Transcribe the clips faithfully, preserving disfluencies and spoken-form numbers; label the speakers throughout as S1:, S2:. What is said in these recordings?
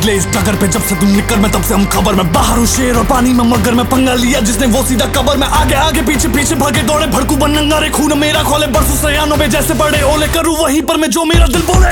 S1: निकले इस टगर पे, जब से तुम निकल मैं तब से हम खबर में। बाहर हूँ शेर और पानी में मगर, मैं पंगा लिया जिसने वो सीधा कबर में। आगे आगे पीछे पीछे भागे दौड़े भड़कू बन नंगारे, खून मेरा खोले बरसों सयानों में जैसे बड़े ओले। करूँ वहीं पर मैं जो मेरा दिल बोले।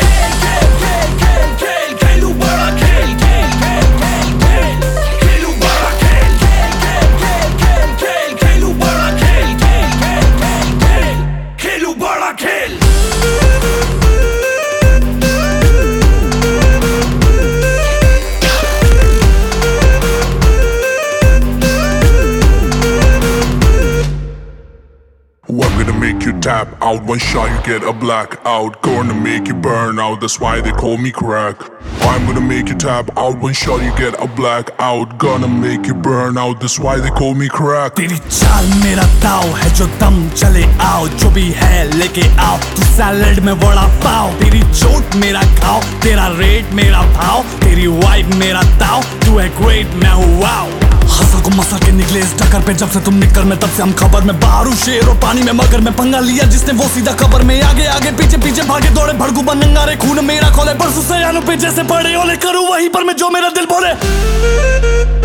S2: I'm gonna make you tap out, one shot you get a blackout. Gonna make you burn out, that's why they call me crack. I'm gonna make you tap out, one shot you get a blackout. Gonna make you burn out, that's why they call me crack.
S1: तेरी चाल मेरा ताव है, जो दम चले आओ, जो भी है लेके आओ। तू सैलेड में वड़ा पाव, तेरी चोट मेरा घाव, तेरा रेट मेरा भाव, तेरी वाइब मेरा ताव। तू है ग्रेट मैं हूँ वाव। हंसा को मसा के निकले इस टक्कर पे, जब से तुम निकल मैं तब से हम खबर में। बाहर हूँ शेर और पानी में मगर, मैं पंगा लिया जिसने वो सीधा खबर में। आगे आगे पीछे पीछे भागे दौड़े भड़कू बन नंगारे, खून मेरा खोले बरसों सयानों पे जैसे बड़े ओले। करूँ वहीं पर मैं जो मेरा दिल बोले।